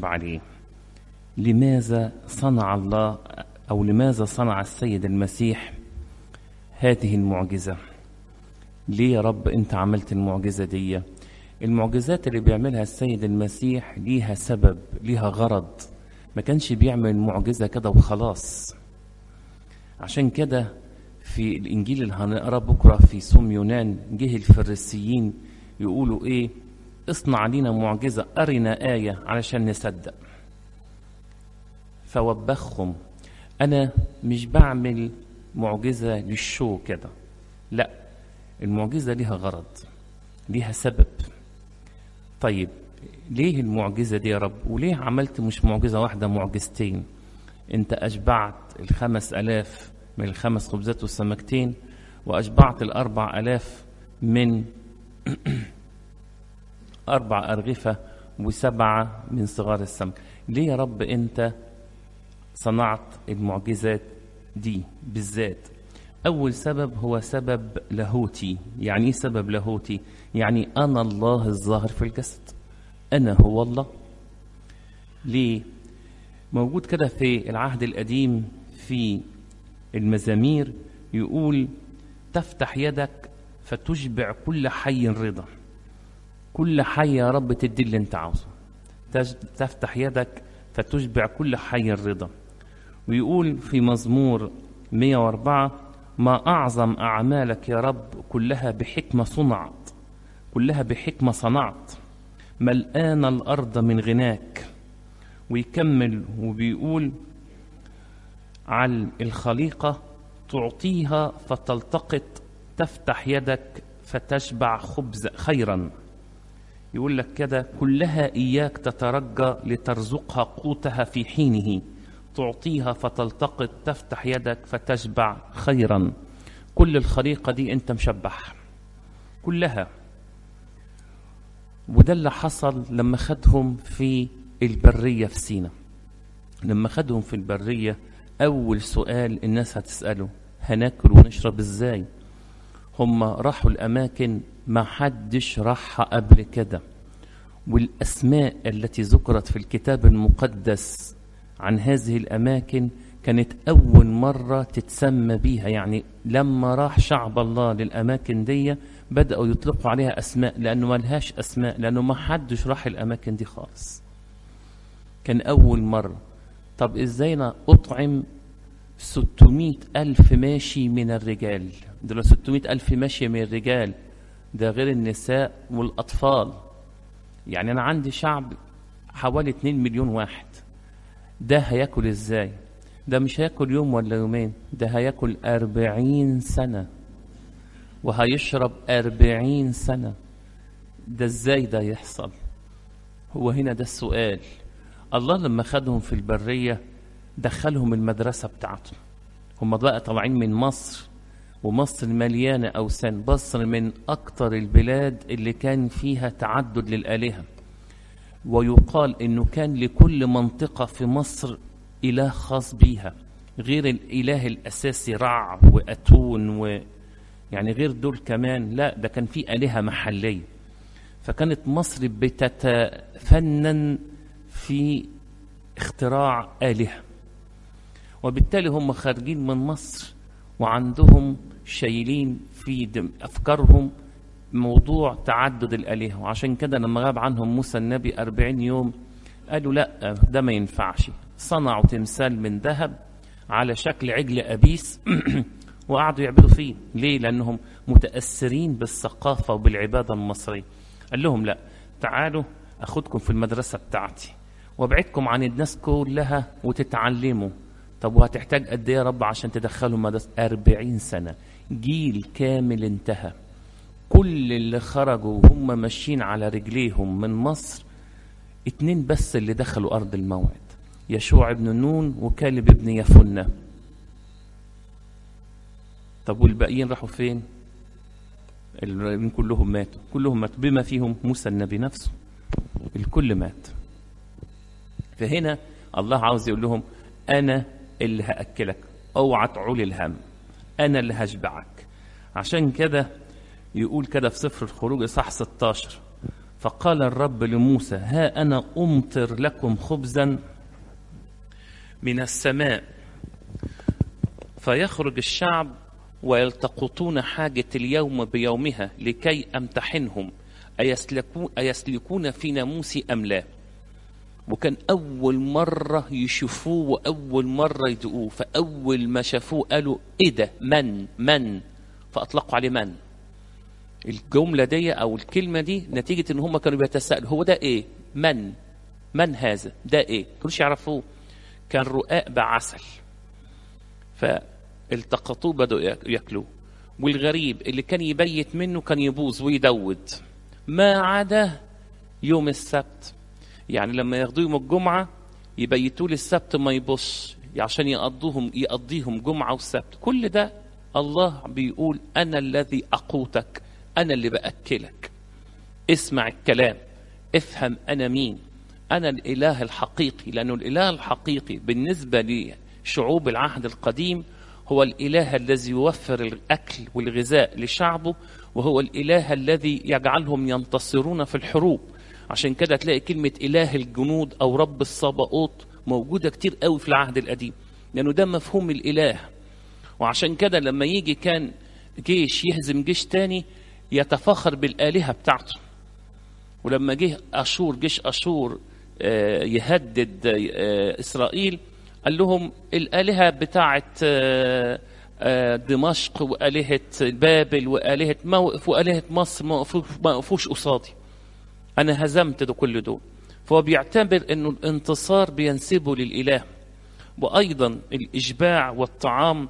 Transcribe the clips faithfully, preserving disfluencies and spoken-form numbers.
يجاوب عليه. لماذا صنع الله أو لماذا صنع السيد المسيح هذه المعجزة؟ ليه يا رب أنت عملت المعجزة دي؟ المعجزات اللي بيعملها السيد المسيح ليها سبب، ليها غرض، ما كانش بيعمل معجزة كده وخلاص. عشان كده في الإنجيل اللي هنقرأ بكرة في صوم يونان جه الفريسيين يقولوا إيه؟ اصنع لنا معجزة، أرنا آية علشان نصدق. فوبخهم، أنا مش بعمل معجزة للشو كده، لا، المعجزة ليها غرض، ليها سبب. طيب ليه المعجزة دي يا رب؟ وليه عملت مش معجزة واحدة، معجزتين؟ انت أشبعت الخمس ألاف من الخمس خبزات والسمكتين، وأشبعت الأربع ألاف من أربع أرغفة وسبعة من صغار السمك. ليه يا رب أنت صنعت المعجزات دي بالذات؟ أول سبب هو سبب لاهوتي. يعني إيه سبب لاهوتي؟ يعني أنا الله الظاهر في الجسد، أنا هو الله. ليه؟ موجود كده في العهد القديم في المزامير يقول تفتح يدك فتشبع كل حي رضا. كل حي يا رب تدي اللي انت عاوزه، تفتح يدك فتشبع كل حي رضا. ويقول في مزمور مئة وأربعة ما أعظم أعمالك يا رب، كلها بحكمة صنعت، كلها بحكمة صنعت، ملآن الأرض من غناك. ويكمل وبيقول على الخليقة تعطيها فتلتقط، تفتح يدك فتشبع خبز خيرا. يقول لك كده كلها إياك تترجى لترزقها قوتها في حينه، تعطيها فتلتقط، تفتح يدك فتشبع خيرا. كل الخليقة دي أنت مشبعها كلها. وده اللي حصل لما خدهم في البرية في سينا. لما خدهم في البرية أول سؤال الناس هتسأله هناكل ونشرب إزاي؟ هم راحوا الأماكن ما حدش راحها قبل كده، والأسماء التي ذكرت في الكتاب المقدس عن هذه الأماكن كانت أول مرة تتسمى بيها. يعني لما راح شعب الله للأماكن دي بدأوا يطلقوا عليها أسماء، لأنه ما لهاش أسماء، لأنه ما حدش راح الأماكن دي خالص، كان أول مرة. طب إزاي أنا أطعم ستمائة ألف ماشي من الرجال؟ دول ستمائة ألف ماشي من الرجال، ده غير النساء والأطفال. يعني أنا عندي شعب حوالي اتنين مليون واحد، ده هياكل إزاي؟ ده مش هياكل يوم ولا يومين، ده هياكل أربعين سنة وهيشرب أربعين سنة. ده إزاي ده يحصل؟ هو هنا ده السؤال. الله لما خدهم في البرية دخلهم المدرسة بتاعته. هم بقى طالعين من مصر، ومصر مليانة أوثان. مصر من أكتر البلاد اللي كان فيها تعدد للآلهة، ويقال إنه كان لكل منطقة في مصر إله خاص بيها، غير الإله الأساسي رع وأتون و يعني غير دول كمان، لا ده كان في آلهة محلية. فكانت مصر بتتفنن في اختراع آلهة، وبالتالي هم خارجين من مصر وعندهم شايلين في أفكارهم موضوع تعدد الآلهة. وعشان كده لما غاب عنهم موسى النبي أربعين يوم قالوا لا ده ما ينفعش. صنعوا تمثال من ذهب على شكل عجل أبيس وقعدوا يعبدوا فيه. ليه؟ لأنهم متأثرين بالثقافة وبالعبادة المصرية. قال لهم لا، تعالوا أخدكم في المدرسة بتاعتي وابعدكم عن الناس كلها وتتعلموا. طب وهتحتاج قد ايه يا رب عشان تدخلهم مدرسة؟ أربعين سنة، جيل كامل انتهى. كل اللي خرجوا وهم ماشيين على رجليهم من مصر اتنين بس اللي دخلوا أرض الموعد، يشوع ابن نون وكالب ابن يفنة. طب والباقيين راحوا فين؟ كلهم ماتوا، كلهم ماتوا بما فيهم موسى النبي نفسه، الكل مات. فهنا الله عاوز يقول لهم أنا اللي هأكلك، اوعى تعول الهم، أنا اللي هشبعك. عشان كده يقول كده في سفر الخروج إصحاح ستاشر فقال الرب لموسى ها أنا أمطر لكم خبزا من السماء فيخرج الشعب ويلتقطون حاجة اليوم بيومها لكي أمتحنهم أيسلكون في ناموسي أم لا. وكان أول مرة يشوفوه وأول مرة يدقوه، فأول ما شافوه قالوا إيه ده؟ من من فأطلقوا عليه من. الجملة دي أو الكلمة دي نتيجة إن هم كانوا بيتساءلوا هو ده إيه؟ من من هذا؟ ده إيه؟ كلش يعرفوه. كان رقاق بعسل، فالتقطوه بدأوا يأكلوه. والغريب اللي كان يبيت منه كان يبوظ ويدود ما عدا يوم السبت. يعني لما ياخدوه يوم الجمعة يبيتوا للسبت ما يبص عشان يقضوهم يقضيهم جمعة والسبت. كل ده الله بيقول أنا الذي أقوتك، أنا اللي بأكلك. اسمع الكلام، افهم أنا مين. أنا الإله الحقيقي، لأنه الإله الحقيقي بالنسبة لشعوب العهد القديم هو الإله الذي يوفر الأكل والغذاء لشعبه، وهو الإله الذي يجعلهم ينتصرون في الحروب. عشان كده تلاقي كلمة إله الجنود أو رب الصباؤوت موجودة كتير قوي في العهد القديم، لأنه ده مفهوم الإله. وعشان كده لما يجي كان جيش يهزم جيش تاني يتفاخر بالآلهة بتاعته. ولما جه أشور جيش أشور يهدد إسرائيل قال لهم الآلهة بتاعت دمشق وآلهة بابل وآلهة موقف وآلهة مصر ما وقفوش قصادي، أنا هزمت ده كل دول. فهو بيعتبر أنه الانتصار بينسبه للإله، وأيضا الإشباع والطعام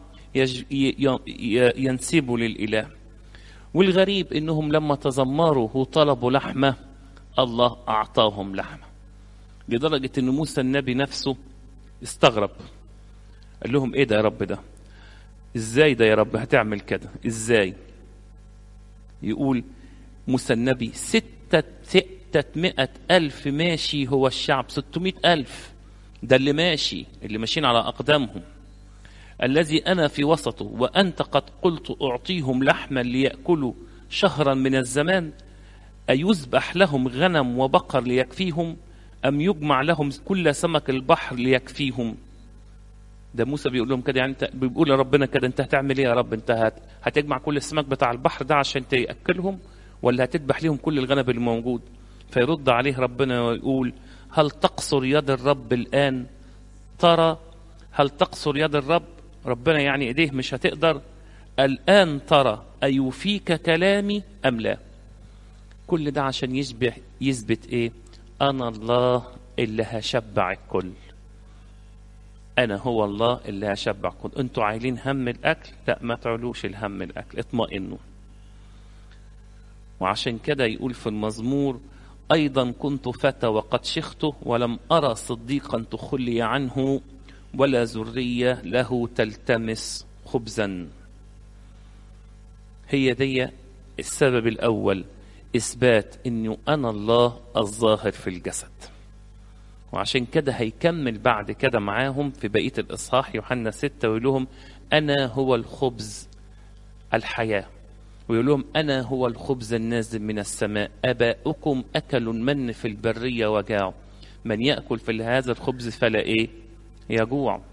ينسبه للإله. والغريب أنهم لما تذمروا وطلبوا لحمة الله أعطاهم لحمة، لدرجة أن موسى النبي نفسه استغرب، قال لهم إيه ده يا رب؟ ده إزاي ده يا رب هتعمل كده إزاي؟ يقول موسى النبي ستة ستمائة ألف ماشي هو الشعب، ستمائة ألف ده اللي ماشي، اللي ماشيين على أقدامهم، الذي أنا في وسطه وأنت قد قلت أعطيهم لحما ليأكلوا شهرا من الزمان، أيذبح لهم غنم وبقر ليكفيهم أم يجمع لهم كل سمك البحر ليكفيهم؟ ده موسى بيقول لهم كده، يعني بيقول لربنا كده أنت هتعمل إيه يا رب؟ أنت هت... هتجمع كل السمك بتاع البحر ده عشان تأكلهم، ولا هتذبح لهم كل الغنم اللي موجود؟ فيرد عليه ربنا ويقول هل تقصر يد الرب الآن؟ ترى هل تقصر يد الرب؟ ربنا يعني إيديه مش هتقدر؟ الآن ترى أيوفيك كلامي أم لا؟ كل ده عشان يشبه يثبت إيه؟ أنا الله اللي هشبع الكل، أنا هو الله اللي هشبع الكل. أنتوا عايلين هم الأكل؟ لا، ما تعلوش الهم الأكل، اطمئنوا. وعشان كده يقول في المزمور أيضا كنت فتى وقد شخت ولم أرى صديقا تخلي عنه ولا ذرية له تلتمس خبزا. هي دي السبب الأول، إثبات أنه أنا الله الظاهر في الجسد. وعشان كده هيكمل بعد كده معاهم في بقية الإصحاح يوحنا ستة ويقول لهم أنا هو الخبز الحياة، ويقول لهم أنا هو الخبز النازل من السماء، آباؤكم أكلوا المن في البرية وجاعوا، من يأكل في هذا الخبز فلا إيه؟ يجوع.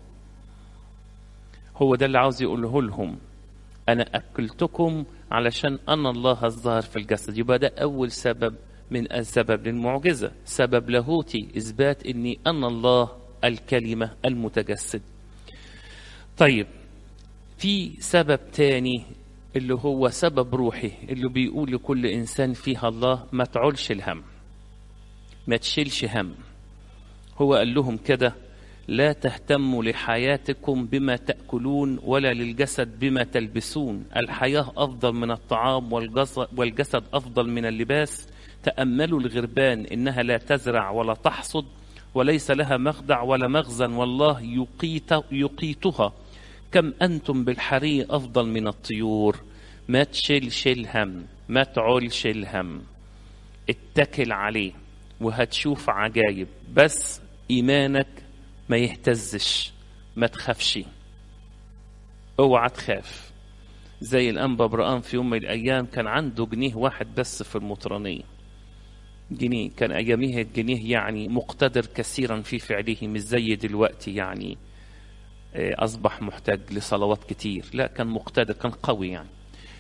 هو ده اللي عاوز يقوله لهم، أنا أكلتكم علشان أنا الله الظاهر في الجسد. يبقى ده أول سبب من السبب للمعجزة، سبب لاهوتي، إثبات أني أنا الله الكلمة المتجسد. طيب في سبب تاني اللي هو سبب روحي، اللي بيقول لكل إنسان فيها الله ما تعولش الهم، ما تشيلش هم. هو قال لهم كده لا تهتموا لحياتكم بما تأكلون ولا للجسد بما تلبسون، الحياة أفضل من الطعام والجسد أفضل من اللباس. تأملوا الغربان إنها لا تزرع ولا تحصد وليس لها مخدع ولا مخزن والله يقيت يقيتها، كم أنتم بالحري أفضل من الطيور. ما تشيلش الهم، ما تعولش الهم، اتكل عليه وهتشوف عجائب، بس إيمانك ما يهتزش، ما تخافش، اوعى تخاف. زي الأنبا برقان في يوم من الأيام كان عنده جنيه واحد بس في المطرانية، جنيه. كان أيامها الجنيه يعني مقتدر كثيرا في فعله، مش زي دلوقتي يعني أصبح محتاج لصلوات كتير، لا كان مقتدر، كان قوي يعني.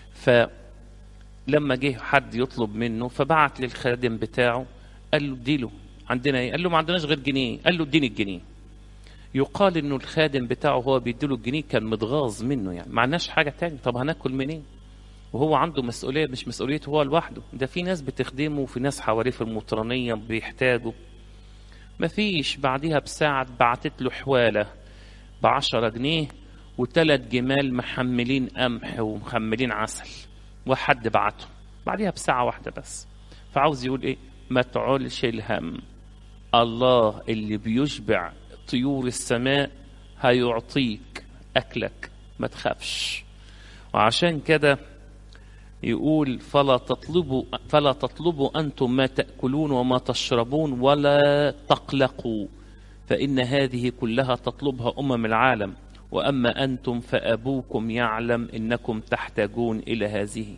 فلما جه حد يطلب منه فبعت للخادم بتاعه قال له اديله، عندنا ايه؟ قال له ما عندناش غير جنيه. قال له اديني الجنيه. يقال انه الخادم بتاعه هو بيديله الجنيه كان متغاظ منه، يعني ما عندناش حاجه تاني، طب هناكل منين؟ وهو عنده مسؤوليه، مش مسؤوليته هو لوحده، ده في ناس بتخدمه وفي ناس حواليه في المطرانيه بيحتاجوا. مفيش بعديها بساعه بعتت له حواله بعشرة جنيه وثلاث جمال محملين قمح ومحملين عسل، وحد بعته بعديها بساعة واحدة بس. فعاوز يقول ايه؟ ما تعولش الهم، الله اللي بيشبع طيور السماء هيعطيك أكلك، ما تخافش. وعشان كده يقول فلا تطلبوا فلا تطلبوا أنتم ما تأكلون وما تشربون ولا تقلقوا، فإن هذه كلها تطلبها أمم العالم، وأما أنتم فأبوكم يعلم إنكم تحتاجون إلى هذه.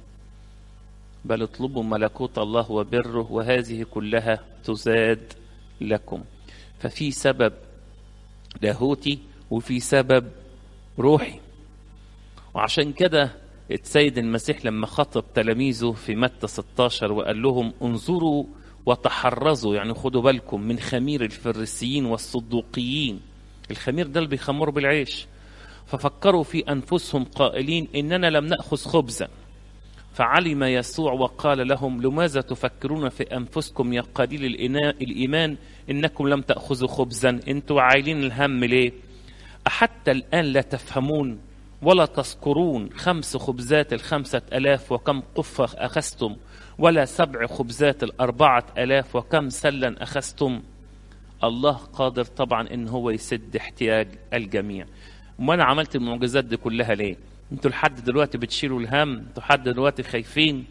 بل اطلبوا ملكوت الله وبره وهذه كلها تزاد لكم. ففي سبب لاهوتي وفي سبب روحي. وعشان كده السيد المسيح لما خطب تلاميذه في متى ستة عشر وقال لهم انظروا وتحرزوا، يعني خدوا بالكم من خمير الفريسيين والصدوقيين. الخمير ده اللي بيخمروا بالعيش. ففكروا في أنفسهم قائلين إننا لم نأخذ خبزا. فعلم يسوع وقال لهم لماذا تفكرون في أنفسكم يا قليل الإيمان إنكم لم تأخذوا خبزا؟ أنتوا عايلين الهم ليه؟ أحتى الآن لا تفهمون ولا تذكرون خمس خبزات الخمسة ألاف وكم قفة أخذتم، ولا سبع خبزات الأربعة ألاف وكم سلا أخذتم؟ الله قادر طبعا إن هو يسد احتياج الجميع. وأنا عملت المعجزات دي كلها ليه؟ انتوا لحد دلوقتي بتشيلوا الهم، انتوا لحد دلوقتي خايفين.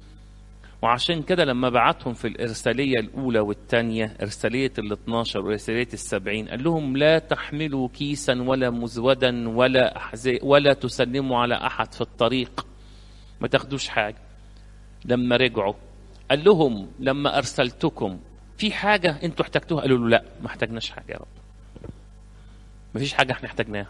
وعشان كده لما بعتهم في الإرسالية الأولى والثانية، إرسالية الاثناشر وإرسالية السبعين، قال لهم لا تحملوا كيسا ولا مزودا ولا أحزاء ولا تسلموا على أحد في الطريق، ما تاخدوش حاجة. لما رجعوا قال لهم لما أرسلتكم في حاجة انتوا احتاجتوها؟ قالوا له لا ما احتاجناش حاجة يا رب، ما فيش حاجة احنا احتاجناها.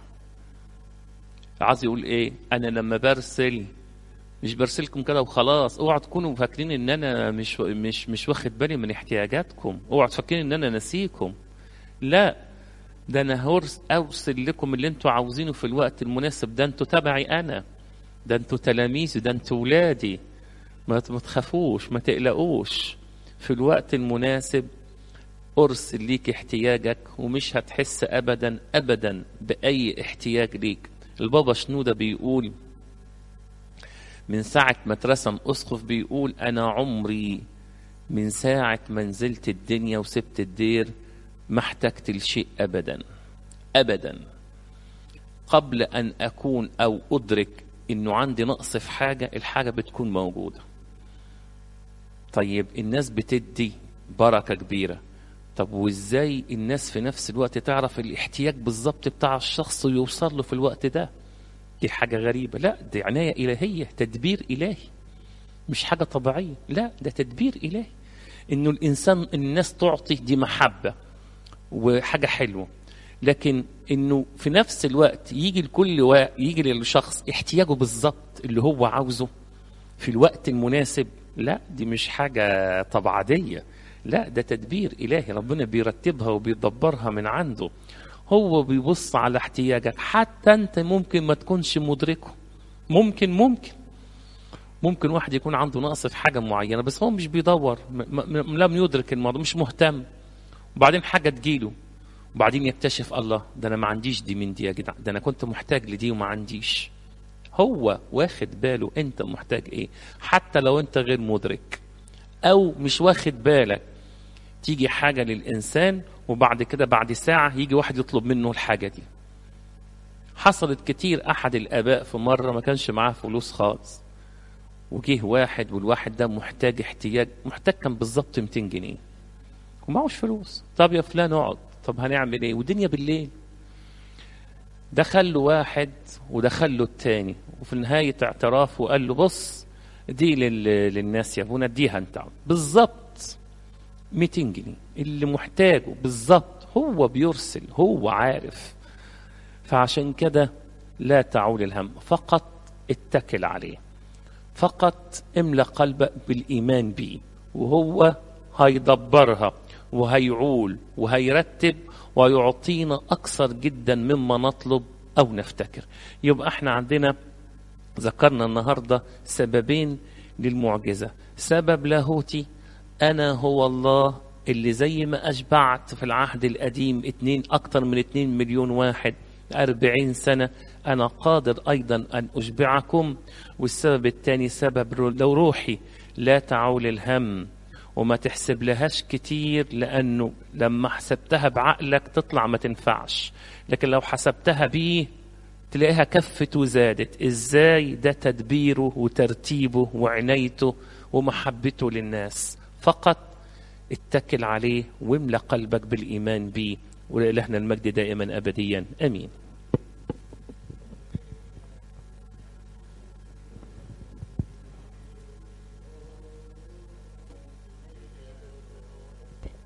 عايز يقول ايه؟ انا لما برسل مش برسلكم كده وخلاص، اوعوا تكونوا فاكرين ان انا مش مش مش واخد بالي من احتياجاتكم، اوعوا تفكرين ان انا نسيكم. لا، ده انا هرس ارسل لكم اللي انتوا عاوزينه في الوقت المناسب. ده انتوا تبعي انا، ده انتوا تلاميذي، ده انتوا ولادي. ما تخافوش، ما تقلقوش، في الوقت المناسب ارسل ليك احتياجك، ومش هتحس ابدا ابدا باي احتياج ليك. البابا شنودة بيقول من ساعة ما اترسم أسقف، بيقول أنا عمري من ساعة ما نزلت الدنيا وسبت الدير ما احتجت لشيء أبدا أبدا. قبل أن أكون أو أدرك إنه عندي نقص في حاجة، الحاجة بتكون موجودة. طيب الناس بتدي بركة كبيرة، طب وإزاي الناس في نفس الوقت تعرف الاحتياج بالظبط بتاع الشخص ويوصل له في الوقت ده؟ دي حاجة غريبة. لا، دي عناية إلهية، تدبير إلهي، مش حاجة طبيعية. لا، ده تدبير إلهي. إنه الإنسان الناس تعطي دي محبة وحاجة حلوة، لكن إنه في نفس الوقت يجي لكل و... يجي للشخص احتياجه بالظبط اللي هو عاوزه في الوقت المناسب، لا دي مش حاجة طبيعية. لا، ده تدبير إلهي، ربنا بيرتبها وبيدبرها من عنده. هو بيبص على احتياجك حتى انت ممكن ما تكونش مدركه. ممكن ممكن ممكن واحد يكون عنده نقص في حاجة معينة بس هو مش بيدور، م- م- لم يدرك الموضوع، مش مهتم. وبعدين حاجة تجيله وبعدين يكتشف الله، ده انا ما عنديش دي من دي يا جدع، ده انا كنت محتاج لدي وما عنديش. هو واخد باله انت محتاج ايه، حتى لو انت غير مدرك او مش واخد بالك. تيجي حاجة للإنسان وبعد كده بعد ساعة يجي واحد يطلب منه الحاجة دي. حصلت كتير. أحد الآباء في مرة ما كانش معاه فلوس خالص، وجيه واحد والواحد ده محتاج احتياج محتاج كان بالظبط مئتين جنيه ومعوش فلوس. طب يا فلان اقعد، طب هنعمل ايه ودنيا بالليل؟ دخل له واحد ودخل له التاني، وفي نهاية اعترافه قال له بص دي لل... للناس يا ابونا، اديها انت بالظبط. مئتين جنيه اللي محتاجه بالظبط هو بيرسل، هو عارف. فعشان كده لا تعول الهم، فقط اتكل عليه، فقط املأ قلبك بالإيمان بيه، وهو هيدبرها وهيعول وهيرتب ويعطينا أكثر جدا مما نطلب أو نفتكر. يبقى احنا عندنا ذكرنا النهاردة سببين للمعجزة. سبب لاهوتي، أنا هو الله اللي زي ما أشبعت في العهد القديم اتنين أكتر من اتنين مليون واحد أربعين سنة، أنا قادر أيضا أن أشبعكم. والسبب الثاني سبب لو روحي، لا تعول الهم وما تحسب لهاش كتير، لأنه لما حسبتها بعقلك تطلع ما تنفعش، لكن لو حسبتها بيه تلاقيها كفت وزادت. إزاي؟ ده تدبيره وترتيبه وعنايته ومحبته للناس. فقط اتكل عليه واملأ قلبك بالإيمان بيه، ولإلهنا المجد دائما أبديا، آمين.